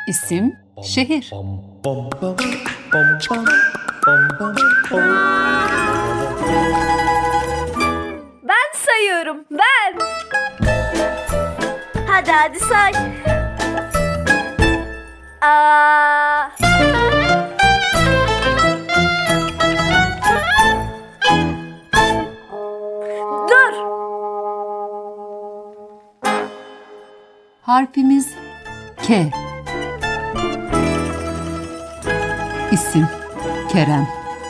İsim, şehir. Ben sayıyorum, ben. Hadi say. Dur. Harfimiz K. İsim, Kerem.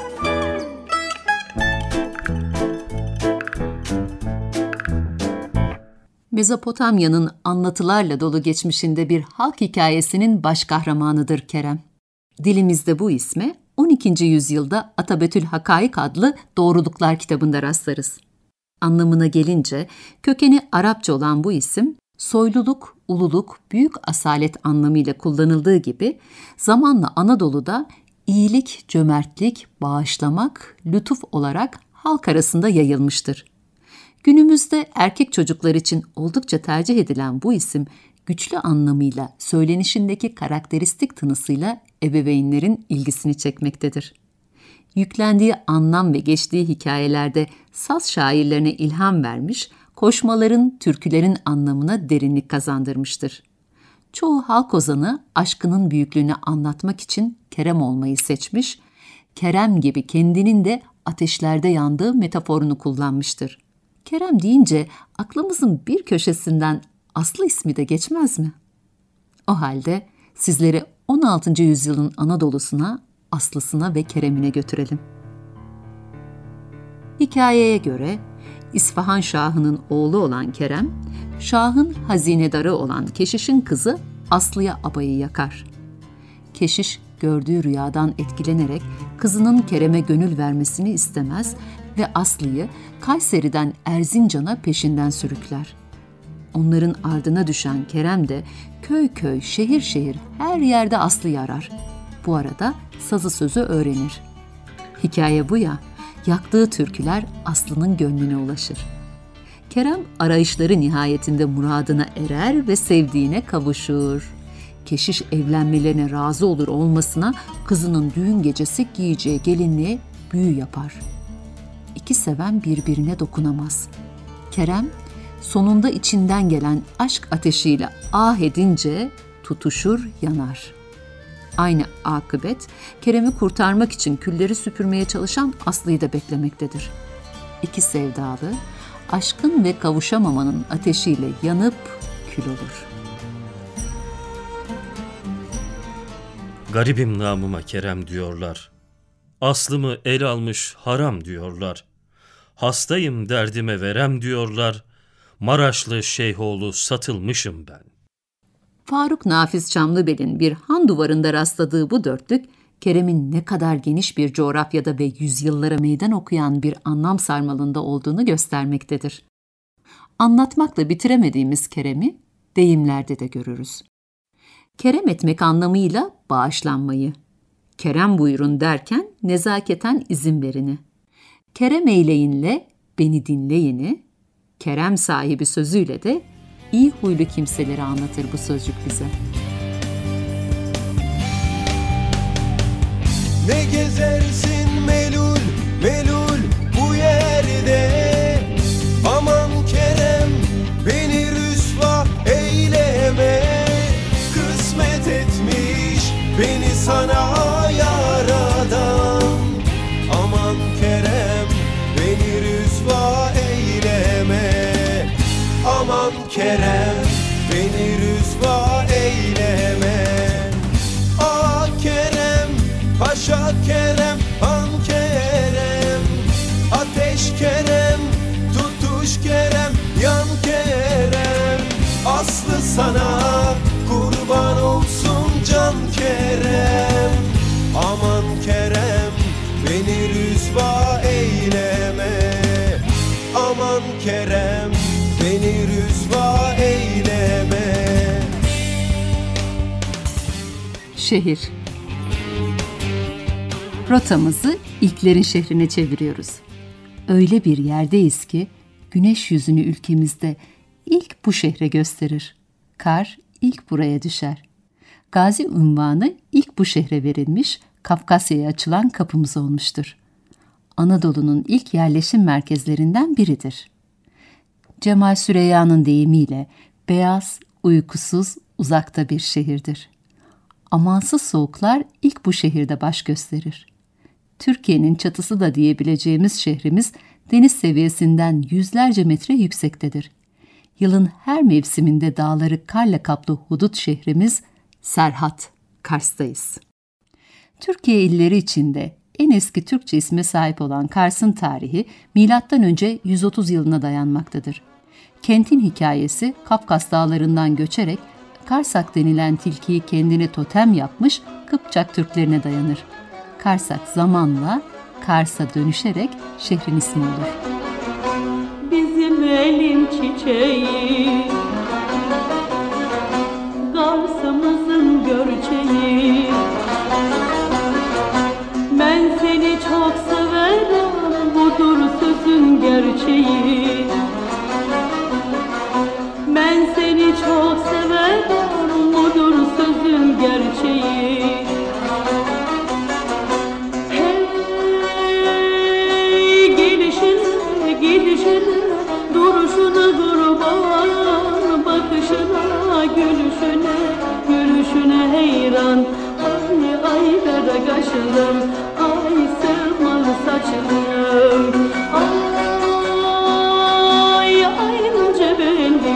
Mezopotamya'nın anlatılarla dolu geçmişinde bir halk hikayesinin baş kahramanıdır Kerem. Dilimizde bu isme 12. yüzyılda Atabetül Hakaik adlı Doğruluklar kitabında rastlarız. Anlamına gelince kökeni Arapça olan bu isim, soyluluk, ululuk, büyük asalet anlamıyla kullanıldığı gibi zamanla Anadolu'da iyilik, cömertlik, bağışlamak, lütuf olarak halk arasında yayılmıştır. Günümüzde erkek çocuklar için oldukça tercih edilen bu isim, güçlü anlamıyla söylenişindeki karakteristik tınısıyla ebeveynlerin ilgisini çekmektedir. Yüklendiği anlam ve geçtiği hikayelerde saz şairlerine ilham vermiş, koşmaların, türkülerin anlamına derinlik kazandırmıştır. Çoğu halk ozanı aşkının büyüklüğünü anlatmak için Kerem olmayı seçmiş, Kerem gibi kendinin de ateşlerde yandığı metaforunu kullanmıştır. Kerem deyince aklımızın bir köşesinden Aslı ismi de geçmez mi? O halde sizleri 16. yüzyılın Anadolu'suna, Aslısına ve Kerem'ine götürelim. Hikayeye göre İsfahan Şahı'nın oğlu olan Kerem, Şah'ın hazinedarı olan Keşiş'in kızı Aslı'ya abayı yakar. Keşiş gördüğü rüyadan etkilenerek kızının Kerem'e gönül vermesini istemez ve Aslı'yı Kayseri'den Erzincan'a peşinden sürükler. Onların ardına düşen Kerem de köy köy, şehir şehir her yerde Aslı'yı arar. Bu arada sazı sözü öğrenir. Hikaye bu ya, yaktığı türküler Aslı'nın gönlüne ulaşır. Kerem arayışları nihayetinde muradına erer ve sevdiğine kavuşur. Keşiş evlenmelerine razı olur olmasına kızının düğün gecesi giyeceği gelinliğe büyü yapar. İki seven birbirine dokunamaz. Kerem sonunda içinden gelen aşk ateşiyle ah edince tutuşur, yanar. Aynı akıbet Kerem'i kurtarmak için külleri süpürmeye çalışan Aslı'yı da beklemektedir. İki sevdalı aşkın ve kavuşamamanın ateşiyle yanıp kül olur. Garibim namıma Kerem diyorlar. Aslımı el almış haram diyorlar. Hastayım derdime verem diyorlar. Maraşlı Şeyhoğlu satılmışım ben. Faruk Nafiz Çamlıbel'in bir han duvarında rastladığı bu dörtlük, Kerem'in ne kadar geniş bir coğrafyada ve yüzyıllara meydan okuyan bir anlam sarmalında olduğunu göstermektedir. Anlatmakla bitiremediğimiz Kerem'i deyimlerde de görürüz. Kerem etmek anlamıyla bağışlanmayı, Kerem buyurun derken nezaketen izin verini, Kerem eyleyinle beni dinleyini, Kerem sahibi sözüyle de iyi huylu kimseleri anlatır bu sözcük bize. Ne gezersin melul, melul bu yerde. Aman Kerem beni rüsva eyleme. Kısmet etmiş beni sana yaradan. Aman Kerem beni rüsva eyleme. Aman Kerem beni rüsva eyleme. Ah Kerem, Paşa Kerem, Han Kerem, Ateş Kerem, tutuş Kerem, yan Kerem. Aslı sana kurban olsun can Kerem. Aman Kerem beni rüsva eyleme. Aman Kerem beni rüsva eyleme. Şehir. Rotamızı ilklerin şehrine çeviriyoruz. Öyle bir yerdeyiz ki güneş yüzünü ülkemizde ilk bu şehre gösterir. Kar ilk buraya düşer. Gazi unvanı ilk bu şehre verilmiş, Kafkasya'ya açılan kapımız olmuştur. Anadolu'nun ilk yerleşim merkezlerinden biridir. Cemal Süreyya'nın deyimiyle beyaz, uykusuz, uzakta bir şehirdir. Amansız soğuklar ilk bu şehirde baş gösterir. Türkiye'nin çatısı da diyebileceğimiz şehrimiz deniz seviyesinden yüzlerce metre yüksektedir. Yılın her mevsiminde dağları karla kaplı hudut şehrimiz Serhat, Kars'tayız. Türkiye illeri içinde en eski Türkçe isme sahip olan Kars'ın tarihi M.Ö. 130 yılına dayanmaktadır. Kentin hikayesi Kafkas dağlarından göçerek Karsak denilen tilkiyi kendine totem yapmış Kıpçak Türklerine dayanır. Karsak zamanla Kars'a dönüşerek şehrin ismi olur. Bizim elin çiçeği, Kars'ımızın görçeği. Ben seni çok severim, budur sözün gerçeği. Ben seni çok severim, budur sözün gerçeği. Hey gelişine, gidişine, duruşuna kurban, bakışına, gülüşüne, gülüşüne heyran. Ay ay kara kaşlarım, ay sırmalı saçlarım, ay aynıca benim.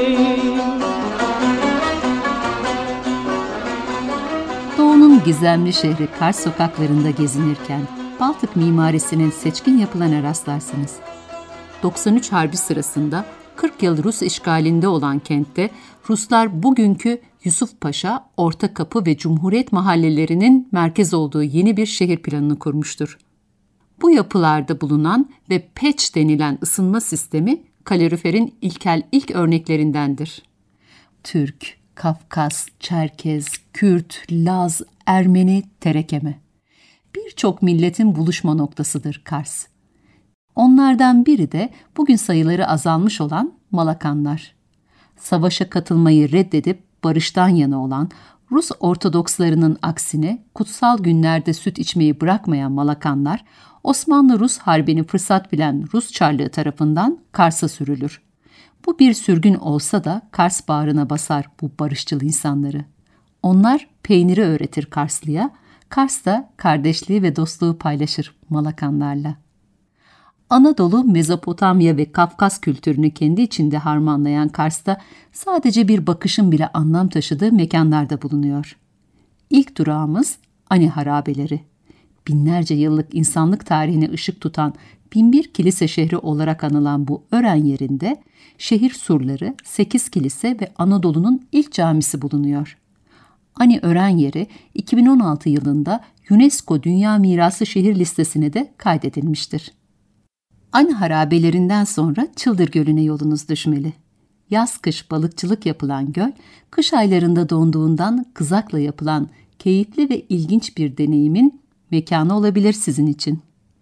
Doğu'nun gizemli şehri Kars sokaklarında gezinirken Baltık mimarisinin seçkin yapılarına rastlarsınız. 93 Harbi sırasında 40 yıl Rus işgalinde olan kentte Ruslar bugünkü Yusufpaşa, Ortakapı ve Cumhuriyet mahallelerinin merkez olduğu yeni bir şehir planını kurmuştur. Bu yapılarda bulunan ve peç denilen ısınma sistemi kaloriferin ilk örneklerindendir. Türk, Kafkas, Çerkez, Kürt, Laz, Ermeni, Terekeme. Birçok milletin buluşma noktasıdır Kars. Onlardan biri de bugün sayıları azalmış olan Malakanlar. Savaşa katılmayı reddedip barıştan yana olan, Rus Ortodokslarının aksine kutsal günlerde süt içmeyi bırakmayan Malakanlar, Osmanlı-Rus Harbi'ni fırsat bilen Rus Çarlığı tarafından Kars'a sürülür. Bu bir sürgün olsa da Kars bağrına basar bu barışçıl insanları. Onlar peyniri öğretir Karslıya, Kars da kardeşliği ve dostluğu paylaşır Malakanlarla. Anadolu, Mezopotamya ve Kafkas kültürünü kendi içinde harmanlayan Kars'ta sadece bir bakışın bile anlam taşıdığı mekanlarda bulunuyor. İlk durağımız Ani harabeleri. Binlerce yıllık insanlık tarihine ışık tutan Binbir Kilise şehri olarak anılan bu ören yerinde şehir surları, 8 kilise ve Anadolu'nun ilk camisi bulunuyor. Ani ören yeri 2016 yılında UNESCO Dünya Mirası Şehir listesine de kaydedilmiştir. Ani harabelerinden sonra Çıldır Gölü'ne yolunuz düşmeli. Yaz-kış balıkçılık yapılan göl, kış aylarında donduğundan kızakla yapılan keyifli ve ilginç bir deneyimin mekanı olabilir sizin için.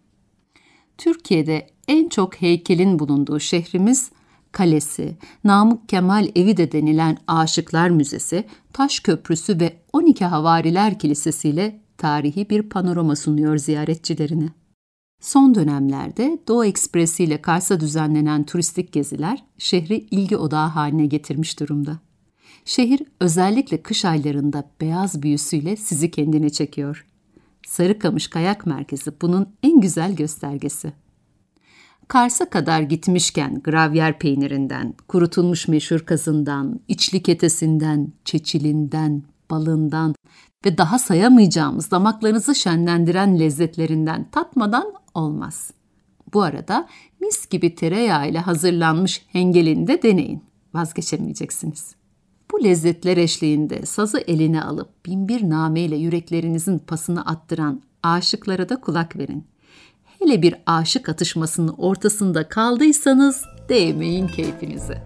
Türkiye'de en çok heykelin bulunduğu şehrimiz, Kalesi, Namık Kemal Evi de denilen Aşıklar Müzesi, Taş Köprüsü ve 12 Havariler Kilisesi ile tarihi bir panorama sunuyor ziyaretçilerine. Son dönemlerde Doğu Ekspresi ile Kars'a düzenlenen turistik geziler şehri ilgi odağı haline getirmiş durumda. Şehir özellikle kış aylarında beyaz büyüsüyle sizi kendine çekiyor. Sarıkamış Kayak Merkezi bunun en güzel göstergesi. Kars'a kadar gitmişken gravyer peynirinden, kurutulmuş meşhur kazından, içli ketesinden, çeçilinden, balından ve daha sayamayacağımız damaklarınızı şenlendiren lezzetlerinden tatmadan olmaz. Bu arada mis gibi tereyağı ile hazırlanmış hengelini de deneyin. Vazgeçemeyeceksiniz. Bu lezzetler eşliğinde sazı eline alıp binbir nameyle yüreklerinizin pasını attıran aşıklara da kulak verin. Hele bir aşık atışmasının ortasında kaldıysanız değmeyin keyfinize.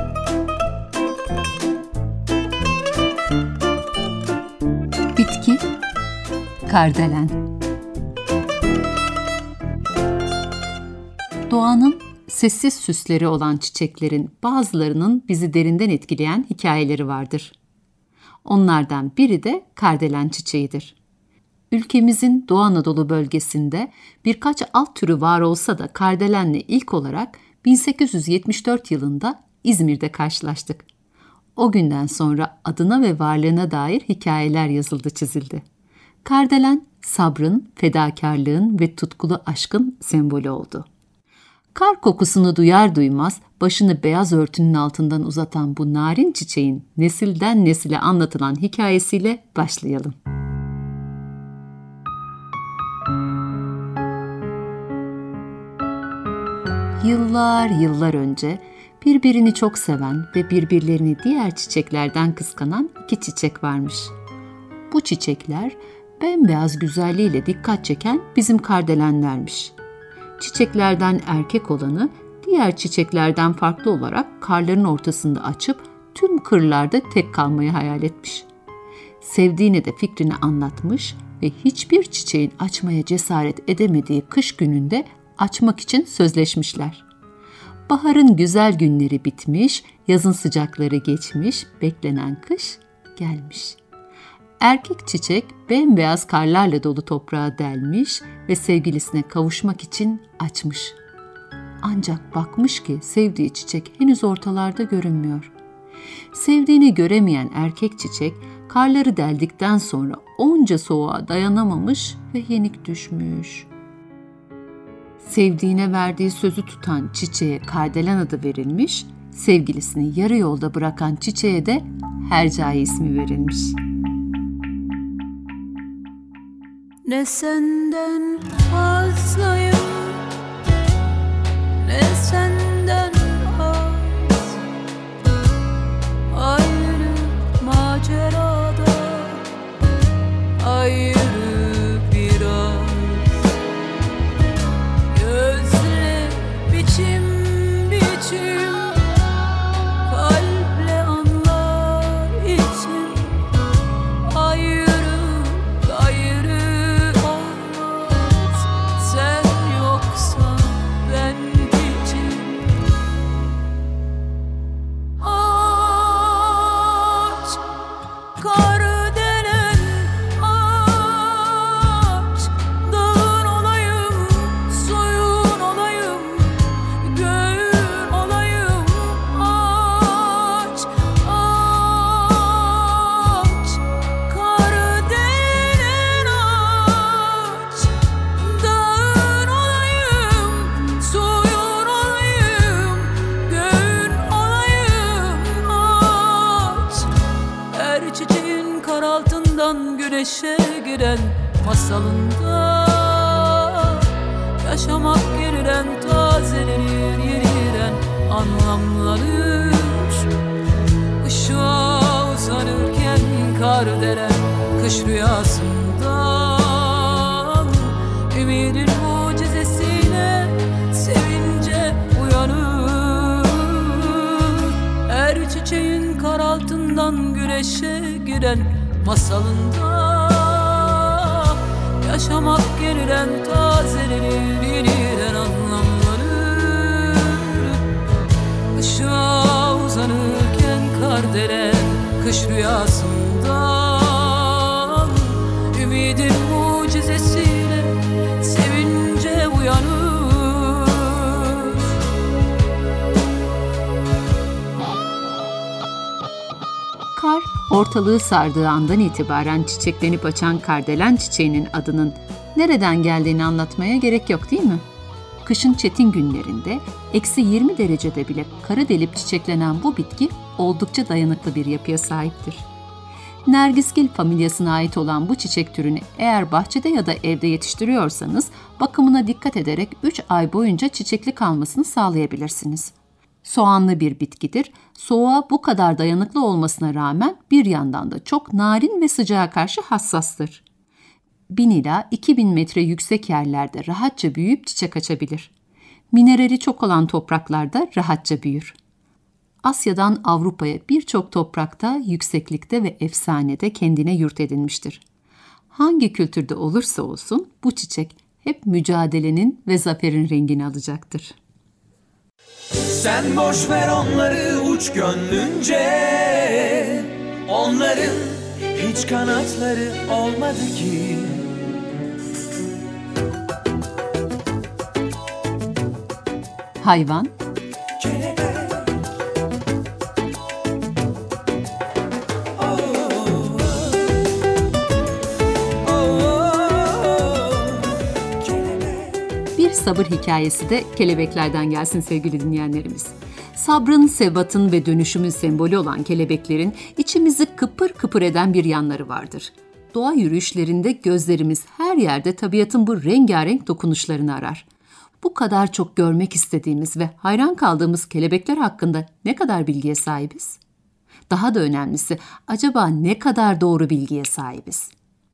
Bitki, kardelen. Doğanın sessiz süsleri olan çiçeklerin bazılarının bizi derinden etkileyen hikayeleri vardır. Onlardan biri de kardelen çiçeğidir. Ülkemizin Doğu Anadolu bölgesinde birkaç alt türü var olsa da kardelenle ilk olarak 1874 yılında İzmir'de karşılaştık. O günden sonra adına ve varlığına dair hikayeler yazıldı çizildi. Kardelen, sabrın, fedakarlığın ve tutkulu aşkın sembolü oldu. Kar kokusunu duyar duymaz başını beyaz örtünün altından uzatan bu narin çiçeğin nesilden nesile anlatılan hikayesiyle başlayalım. Yıllar yıllar önce birbirini çok seven ve birbirlerini diğer çiçeklerden kıskanan iki çiçek varmış. Bu çiçekler bembeyaz güzelliğiyle dikkat çeken bizim kardelenlermiş. Çiçeklerden erkek olanı diğer çiçeklerden farklı olarak karların ortasında açıp tüm kırlarda tek kalmayı hayal etmiş. Sevdiğine de fikrini anlatmış ve hiçbir çiçeğin açmaya cesaret edemediği kış gününde açmak için sözleşmişler. Baharın güzel günleri bitmiş, yazın sıcakları geçmiş, beklenen kış gelmiş. Erkek çiçek bembeyaz karlarla dolu toprağa delmiş ve sevgilisine kavuşmak için açmış. Ancak bakmış ki sevdiği çiçek henüz ortalarda görünmüyor. Sevdiğini göremeyen erkek çiçek karları deldikten sonra onca soğuğa dayanamamış ve yenik düşmüş. Sevdiğine verdiği sözü tutan çiçeğe kardelen adı verilmiş, sevgilisini yarı yolda bırakan çiçeğe de Hercai ismi verilmiş. Ne senden fazlayım, ne senden az. Ayrı macerada, ayrı biraz. Gözle biçim biçim, kalple anlar için. Ayrı gayrı olmaz, sen yoksan ben için. Aç, kardelen aç, dağın olayım, suyun olayım, göğün olayım. Aç, aç, kardelen aç, dağın olayım, suyun olayım, göğün olayım. Aç, her çiçeğin kar altından güneşe giren masalında yaşamak yeniden tazelenir, yeniden anlamlanır. Işığa uzanırken kardelen kış rüyasından ümidin mucizesiyle sevince uyanır. Her çiçeğin kar altından güneşe giren masalında yaşamak yeniden tazelenir, yeniden anlamlanır. Işığa uzanırken kardelen kış rüyasından ümidin mucizesiyle sevince uyanır. Kar, ortalığı sardığı andan itibaren çiçeklenip açan kardelen çiçeğinin adının nereden geldiğini anlatmaya gerek yok değil mi? Kışın çetin günlerinde -20 derecede bile karı delip çiçeklenen bu bitki oldukça dayanıklı bir yapıya sahiptir. Nergisgil familyasına ait olan bu çiçek türünü eğer bahçede ya da evde yetiştiriyorsanız bakımına dikkat ederek 3 ay boyunca çiçekli kalmasını sağlayabilirsiniz. Soğanlı bir bitkidir. Soğuğa bu kadar dayanıklı olmasına rağmen bir yandan da çok narin ve sıcağa karşı hassastır. 1000 ila 2000 metre yüksek yerlerde rahatça büyüyüp çiçek açabilir. Minerali çok olan topraklarda rahatça büyür. Asya'dan Avrupa'ya birçok toprakta, yükseklikte ve efsanede kendine yurt edinmiştir. Hangi kültürde olursa olsun bu çiçek hep mücadelenin ve zaferin rengini alacaktır. Sen boş ver onları uç gönlünce, Onların hiç kanatları olmadı ki. Hayvan, bir sabır hikayesi de kelebeklerden gelsin sevgili dinleyenlerimiz. Sabrın, sebatın ve dönüşümün sembolü olan kelebeklerin içimizi kıpır kıpır eden bir yanları vardır. Doğa yürüyüşlerinde gözlerimiz her yerde tabiatın bu rengarenk dokunuşlarını arar. Bu kadar çok görmek istediğimiz ve hayran kaldığımız kelebekler hakkında ne kadar bilgiye sahibiz? Daha da önemlisi, acaba ne kadar doğru bilgiye sahibiz?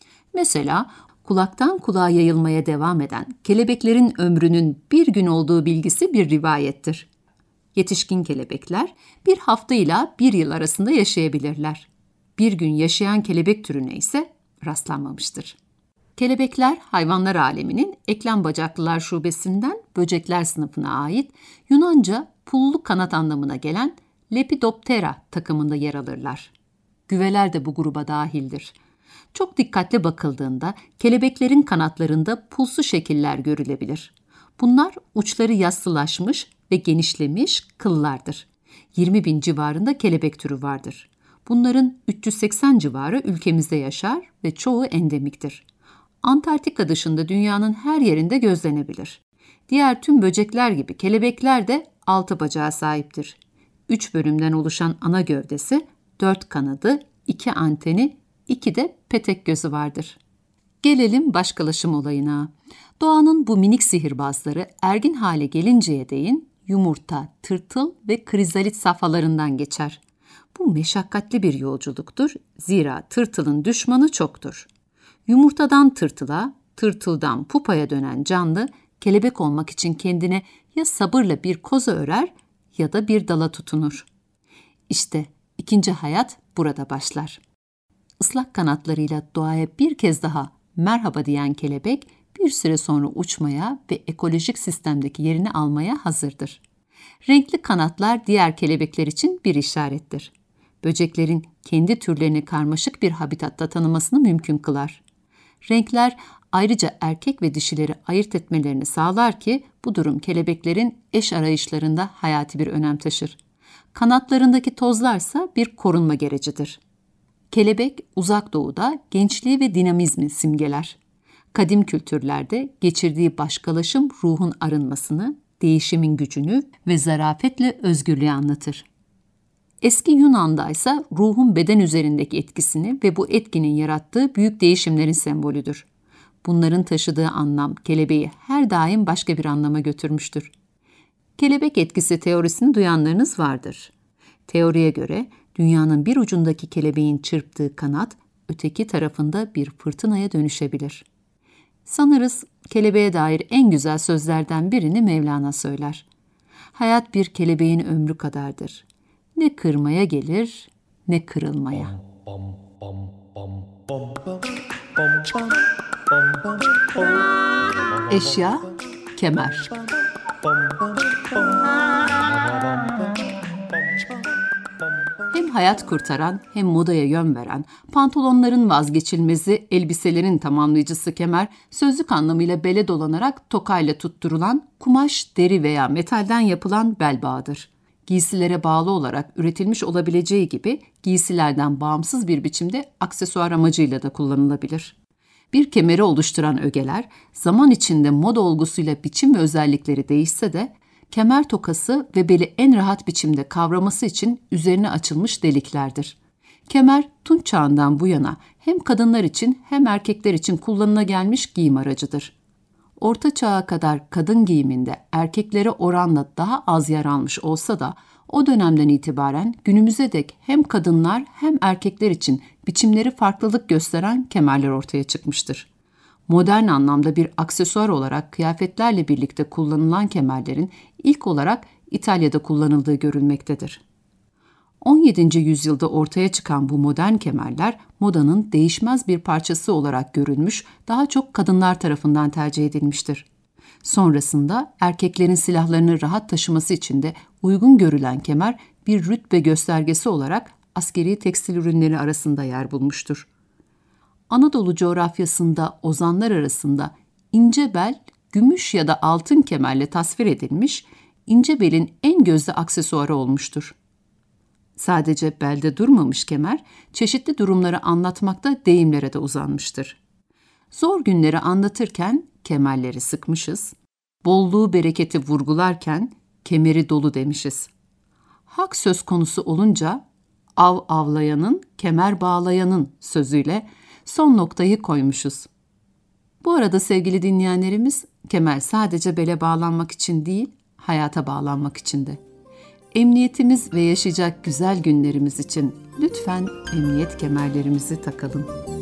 Mesela kulaktan kulağa yayılmaya devam eden kelebeklerin ömrünün bir gün olduğu bilgisi bir rivayettir. Yetişkin kelebekler bir haftayla bir yıl arasında yaşayabilirler. Bir gün yaşayan kelebek türüne ise rastlanmamıştır. Kelebekler hayvanlar aleminin eklem bacaklılar şubesinden böcekler sınıfına ait Yunanca pullu kanat anlamına gelen Lepidoptera takımında yer alırlar. Güveler de bu gruba dahildir. Çok dikkatli bakıldığında kelebeklerin kanatlarında pulsu şekiller görülebilir. Bunlar uçları yassılaşmış ve genişlemiş kıllardır. 20.000 civarında kelebek türü vardır. Bunların 380 civarı ülkemizde yaşar ve çoğu endemiktir. Antarktika dışında dünyanın her yerinde gözlenebilir. Diğer tüm böcekler gibi kelebekler de 6 bacağa sahiptir. 3 bölümden oluşan ana gövdesi, 4 kanadı, 2 anteni, 2 de petek gözü vardır. Gelelim başkalaşım olayına. Doğanın bu minik sihirbazları ergin hale gelinceye değin yumurta, tırtıl ve krizalit safhalarından geçer. Bu meşakkatli bir yolculuktur, zira tırtılın düşmanı çoktur. Yumurtadan tırtıla, tırtıldan pupaya dönen canlı, kelebek olmak için kendine ya sabırla bir koza örer ya da bir dala tutunur. İşte ikinci hayat burada başlar. Islak kanatlarıyla doğaya bir kez daha merhaba diyen kelebek, bir süre sonra uçmaya ve ekolojik sistemdeki yerini almaya hazırdır. Renkli kanatlar diğer kelebekler için bir işarettir. Böceklerin kendi türlerini karmaşık bir habitatta tanımasını mümkün kılar. Renkler ayrıca erkek ve dişileri ayırt etmelerini sağlar ki bu durum kelebeklerin eş arayışlarında hayati bir önem taşır. Kanatlarındaki tozlarsa bir korunma gerecidir. Kelebek uzak doğuda gençliği ve dinamizmi simgeler. Kadim kültürlerde geçirdiği başkalaşım ruhun arınmasını, değişimin gücünü ve zarafetle özgürlüğü anlatır. Eski Yunan'da ise ruhun beden üzerindeki etkisini ve bu etkinin yarattığı büyük değişimlerin sembolüdür. Bunların taşıdığı anlam kelebeği her daim başka bir anlama götürmüştür. Kelebek etkisi teorisini duyanlarınız vardır. Teoriye göre dünyanın bir ucundaki kelebeğin çırptığı kanat öteki tarafında bir fırtınaya dönüşebilir. Sanırız kelebeğe dair en güzel sözlerden birini Mevlana söyler. Hayat bir kelebeğin ömrü kadardır. Ne kırmaya gelir, ne kırılmaya. Eşya, kemer. Hem hayat kurtaran hem modaya yön veren, pantolonların vazgeçilmezi, elbiselerin tamamlayıcısı kemer, sözlük anlamıyla bele dolanarak tokayla tutturulan, kumaş, deri veya metalden yapılan bel bağıdır. Giysilere bağlı olarak üretilmiş olabileceği gibi giysilerden bağımsız bir biçimde aksesuar amacıyla da kullanılabilir. Bir kemeri oluşturan ögeler, zaman içinde moda olgusuyla biçim ve özellikleri değişse de, kemer tokası ve beli en rahat biçimde kavraması için üzerine açılmış deliklerdir. Kemer, Tunç çağından bu yana hem kadınlar için hem erkekler için kullanıla gelmiş giyim aracıdır. Orta Çağ'a kadar kadın giyiminde erkeklere oranla daha az yer almış olsa da, o dönemden itibaren günümüze dek hem kadınlar hem erkekler için biçimleri farklılık gösteren kemerler ortaya çıkmıştır. Modern anlamda bir aksesuar olarak kıyafetlerle birlikte kullanılan kemerlerin ilk olarak İtalya'da kullanıldığı görülmektedir. 17. yüzyılda ortaya çıkan bu modern kemerler modanın değişmez bir parçası olarak görülmüş, daha çok kadınlar tarafından tercih edilmiştir. Sonrasında erkeklerin silahlarını rahat taşıması için de uygun görülen kemer bir rütbe göstergesi olarak askeri tekstil ürünleri arasında yer bulmuştur. Anadolu coğrafyasında ozanlar arasında ince bel, gümüş ya da altın kemerle tasvir edilmiş, ince belin en gözde aksesuarı olmuştur. Sadece belde durmamış kemer, çeşitli durumları anlatmakta deyimlere de uzanmıştır. Zor günleri anlatırken kemerleri sıkmışız, bolluğu bereketi vurgularken kemeri dolu demişiz. Hak söz konusu olunca av avlayanın, kemer bağlayanın sözüyle son noktayı koymuşuz. Bu arada sevgili dinleyenlerimiz, kemer sadece bele bağlanmak için değil, hayata bağlanmak için de. Emniyetimiz ve yaşayacak güzel günlerimiz için lütfen emniyet kemerlerimizi takalım.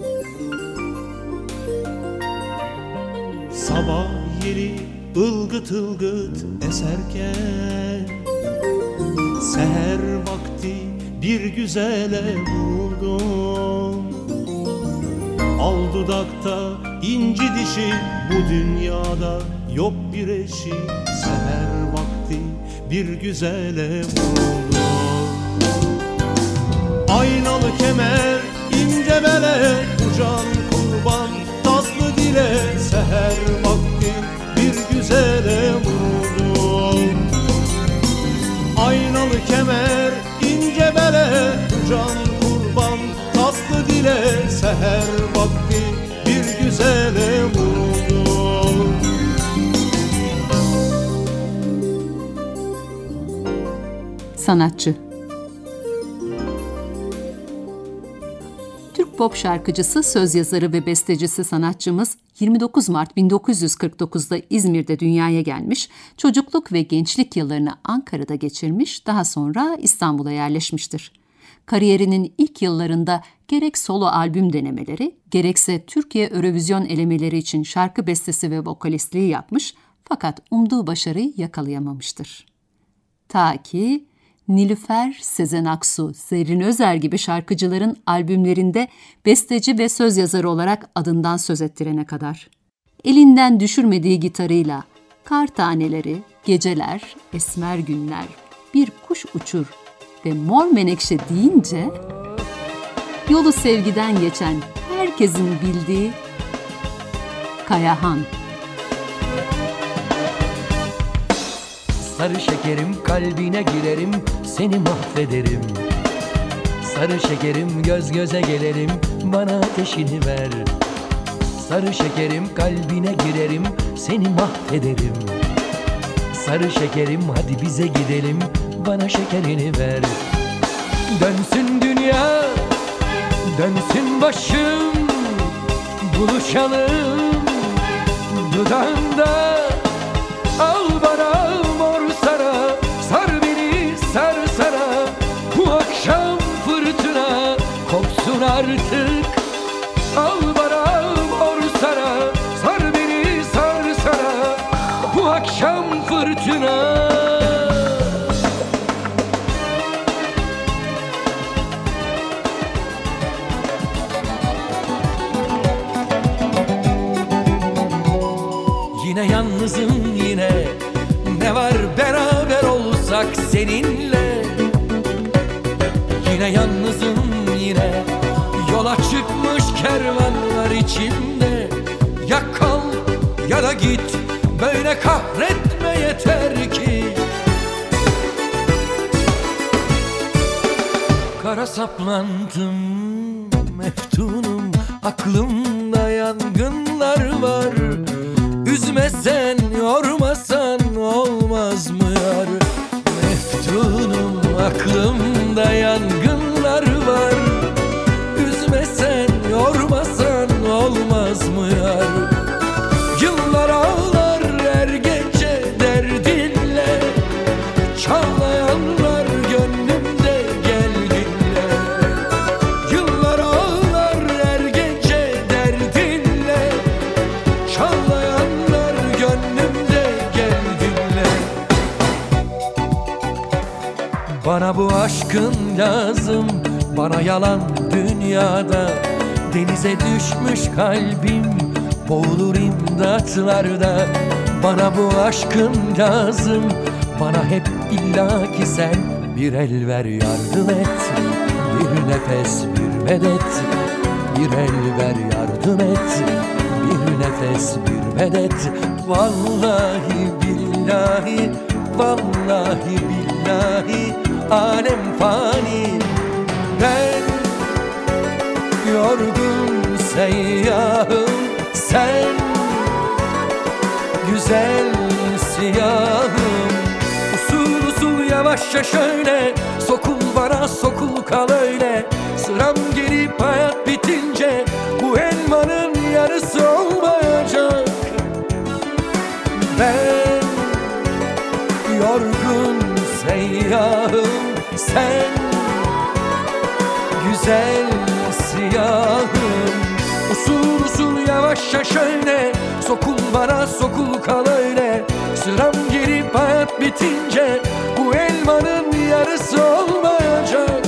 Sabah yeli ılgıt ılgıt eserken, seher vakti bir güzele vuruldum. Al dudakta inci dişi, bu dünyada yok bir eşi. Seher vakti bir güzele vuruldum. Aynalı kemer ince bele, ucan kurban tatlı dile. Seher vakti bir güzele vuruldum. Aynalı kemer ince bele, ucan kurban tatlı dile. Seher vakti bir güzele vuruldum. Sanatçı. Türk pop şarkıcısı, söz yazarı ve bestecisi sanatçımız 29 Mart 1949'da İzmir'de dünyaya gelmiş, çocukluk ve gençlik yıllarını Ankara'da geçirmiş, daha sonra İstanbul'a yerleşmiştir. Kariyerinin ilk yıllarında gerek solo albüm denemeleri, gerekse Türkiye Eurovision elemeleri için şarkı bestesi ve vokalistliği yapmış, fakat umduğu başarıyı yakalayamamıştır. Ta ki Nilüfer, Sezen Aksu, Zerrin Özer gibi şarkıcıların albümlerinde besteci ve söz yazarı olarak adından söz ettirene kadar. Elinden düşürmediği gitarıyla Kar Taneleri, Geceler, Esmer Günler, Bir Kuş Uçur ve Mor Menekşe deyince yolu sevgiden geçen herkesin bildiği Kayahan. Sarı şekerim kalbine girerim, seni mahvederim. Sarı şekerim göz göze gelelim, bana ateşini ver. Sarı şekerim kalbine girerim, seni mahvederim. Sarı şekerim hadi bize gidelim, bana şekerini ver. Dönsün dünya, dönsün başım, buluşalım dudağında. Al bana mor sara, sar beni sar sara. Bu akşam fırtına kopsun artık. Al bana mor sara, sar beni sar sara. Bu akşam fırtına. Yine yalnızım yine, ne var beraber olsak seninle. Yine yalnızım yine, yola çıkmış kervanlar içinde. Ya kal ya da git, böyle kahretme yeter ki. Kara saplandım, meftunum, aklımda yangınlar var. Üzmesen, yormasan olmaz mı yar? Meftunum, aklımda yangınlar var. Üzmesen, yormasan olmaz mı yar? Yıllar ağlar her gece derdinle, çağlayanlar gönlümde gel dinle. Yıllar ağlar her gece derdinle, çağlayanlar gönlümde gel dinle. Bana bu aşkın lazım, bana yalan dünyada. Denize düşmüş kalbim, boğulur imdatlarda. Bana bu aşkın lazım, bana hep illaki sen bir el ver, yardım et, bir Bir nefes bir medet, bir el ver yardım et. Bir nefes bir medet, vallahi billahi, vallahi billahi, alem fani. Ben yorgun seyyahım, sen güzel siyahım. Usul usul yavaşça şöyle, sokul bana sokul kal öyle. Sıram gelip hayat bitince bu elmanın yarısı olmayacak. Ben yorgun seyyahım, sen güzel siyahım. Usul usul yavaşça şöyle, sokul bana sokul kal öyle. Sıram gelip hayat bitince bu elmanın yarısı olmayacak.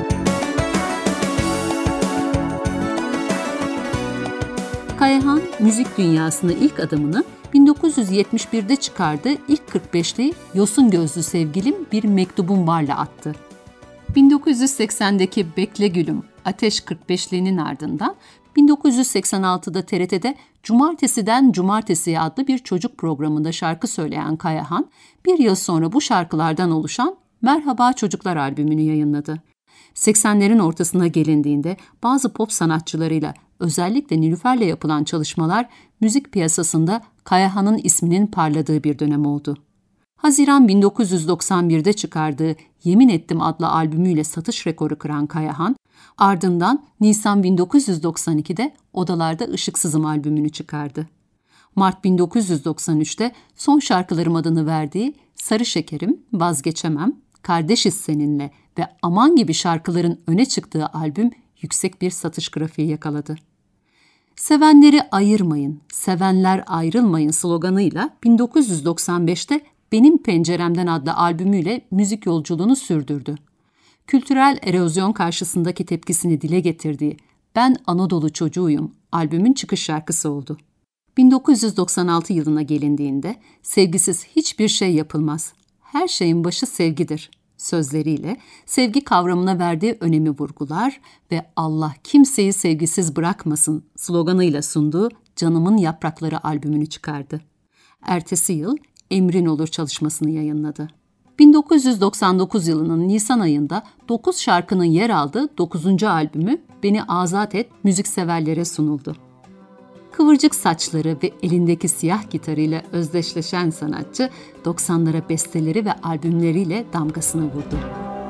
Kayahan, müzik dünyasına ilk adımını 1971'de çıkardığı ilk 45'li Yosun Gözlü Sevgilim Bir Mektubum Var'la attı. 1980'deki Bekle Gülüm, Ateş 45'liğinin ardından 1986'da TRT'de Cumartesiden Cumartesiye adlı bir çocuk programında şarkı söyleyen Kayahan, bir yıl sonra bu şarkılardan oluşan Merhaba Çocuklar albümünü yayınladı. 80'lerin ortasına gelindiğinde bazı pop sanatçılarıyla, özellikle Nilüfer'le yapılan çalışmalar müzik piyasasında Kayahan'ın isminin parladığı bir dönem oldu. Haziran 1991'de çıkardığı Yemin Ettim adlı albümüyle satış rekoru kıran Kayahan, ardından Nisan 1992'de Odalarda Işıksızım albümünü çıkardı. Mart 1993'te Son Şarkılarım adını verdiği Sarı Şekerim, Vazgeçemem, Kardeşiz Seninle ve Aman gibi şarkıların öne çıktığı albüm yüksek bir satış grafiği yakaladı. Sevenleri ayırmayın, sevenler ayrılmayın sloganıyla 1995'te Benim Penceremden adlı albümüyle müzik yolculuğunu sürdürdü. Kültürel erozyon karşısındaki tepkisini dile getirdiği Ben Anadolu Çocuğuyum albümün çıkış şarkısı oldu. 1996 yılına gelindiğinde sevgisiz hiçbir şey yapılmaz, her şeyin başı sevgidir sözleriyle sevgi kavramına verdiği önemi vurgular ve Allah kimseyi sevgisiz bırakmasın sloganıyla sunduğu Canımın Yaprakları albümünü çıkardı. Ertesi yıl Emrin Olur çalışmasını yayınladı. 1999 yılının Nisan ayında 9 şarkının yer aldığı 9. albümü Beni Azat Et müzikseverlere sunuldu. Kıvırcık saçları ve elindeki siyah gitarıyla özdeşleşen sanatçı 90'lara besteleri ve albümleriyle damgasını vurdu.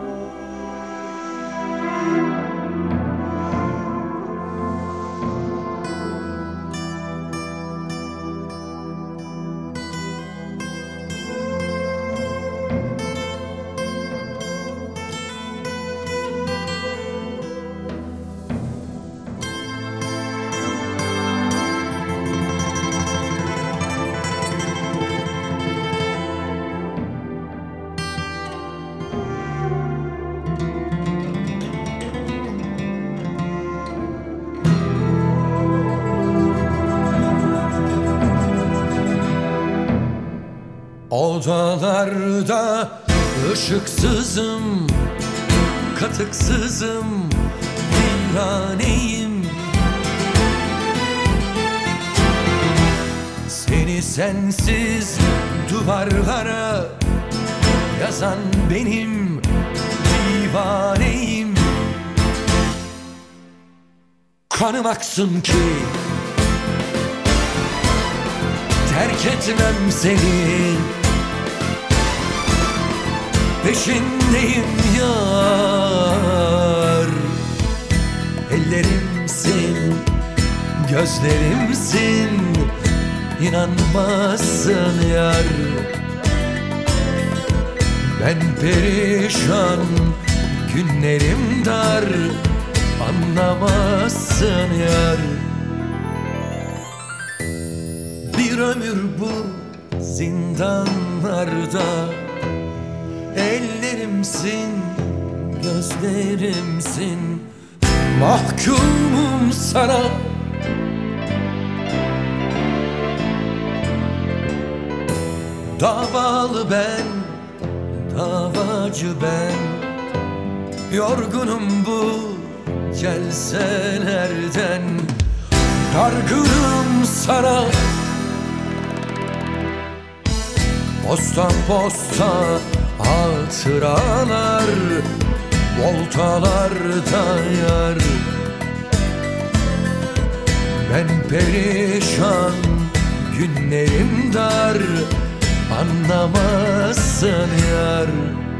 Odalarda ışıksızım, katıksızım, divaneyim. Seni sensiz duvarlara yazan benim divaneyim. Kanım aksın ki terk etmem seni. Peşindeyim yar. Ellerimsin, gözlerimsin, inanmazsın yar. Ben perişan, günlerim dar, anlamazsın yar. Bir ömür bu zindanlarda, ellerimsin, gözlerimsin, mahkumum sana. Davalı ben, davacı ben, Yorgunum bu celselerden, dargınım sana. Postan posta hatıralar, voltalarda yar. Ben perişan, günlerim dar, anlamazsın yar.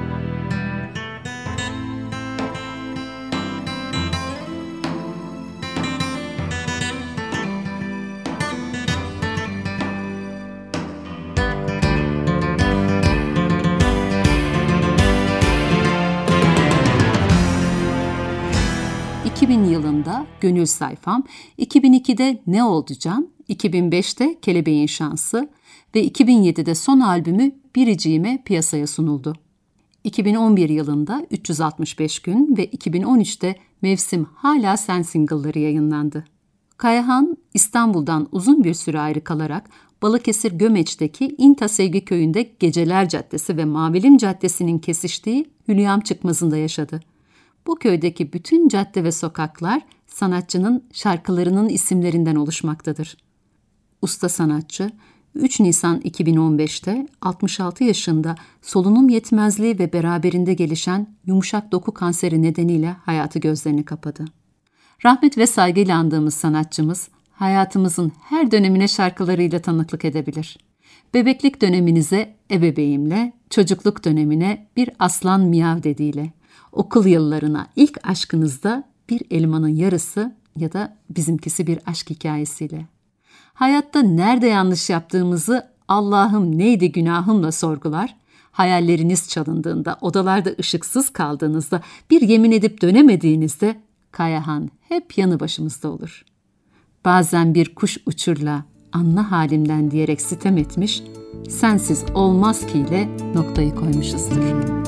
2000 yılında Gönül Sayfam, 2002'de Ne Oldu Can, 2005'te Kelebeğin Şansı ve 2007'de son albümü Biriciğime piyasaya sunuldu. 2011 yılında 365 Gün ve 2013'te Mevsim Hala Sen single'ları yayınlandı. Kayahan, İstanbul'dan uzun bir süre ayrı kalarak Balıkesir Gömeç'teki İnta Sevgi Köyü'nde Geceler Caddesi ve Mavilim Caddesi'nin kesiştiği Hülyam Çıkmazı'nda yaşadı. Bu köydeki bütün cadde ve sokaklar sanatçının şarkılarının isimlerinden oluşmaktadır. Usta sanatçı, 3 Nisan 2015'te 66 yaşında solunum yetmezliği ve beraberinde gelişen yumuşak doku kanseri nedeniyle hayatı gözlerini kapadı. Rahmet ve saygıyla andığımız sanatçımız, hayatımızın her dönemine şarkılarıyla tanıklık edebilir. Bebeklik döneminize Ebebeğimle, çocukluk dönemine Bir Aslan Miyav dediğiyle, okul yıllarına ilk aşkınızda Bir Elmanın Yarısı ya da bizimkisi bir aşk hikayesiyle. Hayatta nerede yanlış yaptığımızı Allah'ım neydi günahımla sorgular, hayalleriniz çalındığında, odalarda ışıksız kaldığınızda, bir yemin edip dönemediğinizde Kayahan hep yanı başımızda olur. Bazen bir kuş uçurla anla halimden diyerek sitem etmiş, sensiz olmaz ki ile noktayı koymuşuzdur.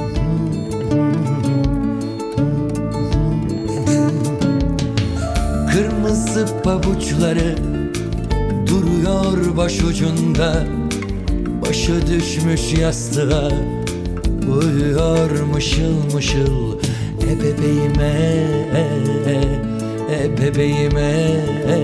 Kırmızı pabuçları duruyor başucunda, başı düşmüş yastığa, uyuyor mışıl mışıl. Bebeğime, bebeğime.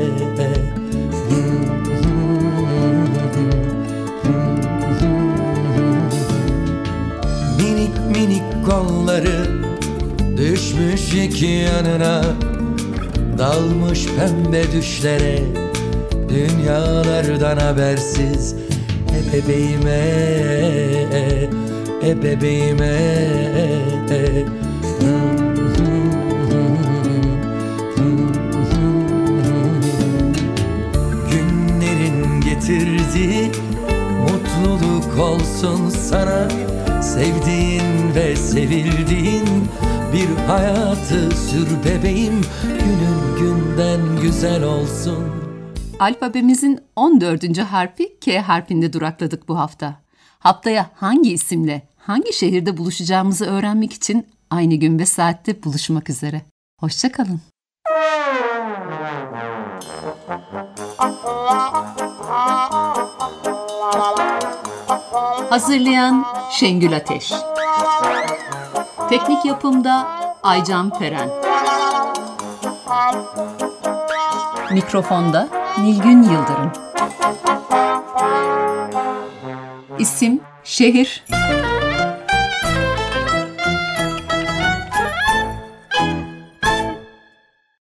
Minik minik kolları düşmüş iki yanına, dalmış pembe düşlere, dünyalardan habersiz. Bebeğime, bebeğime. Günlerin getirdiği mutluluk olsun sana, sevdiğin ve sevildiğin bir hayatı sür bebeğim, günün günden güzel olsun. Alfabemizin 14. harfi K harfinde durakladık bu hafta. Haftaya hangi isimle, hangi şehirde buluşacağımızı öğrenmek için aynı gün ve saatte buluşmak üzere. Hoşça kalın. Hazırlayan Şengül Ateş. Teknik yapımda Aycan Peren. Mikrofonda Nilgün Yıldırım. İsim, şehir,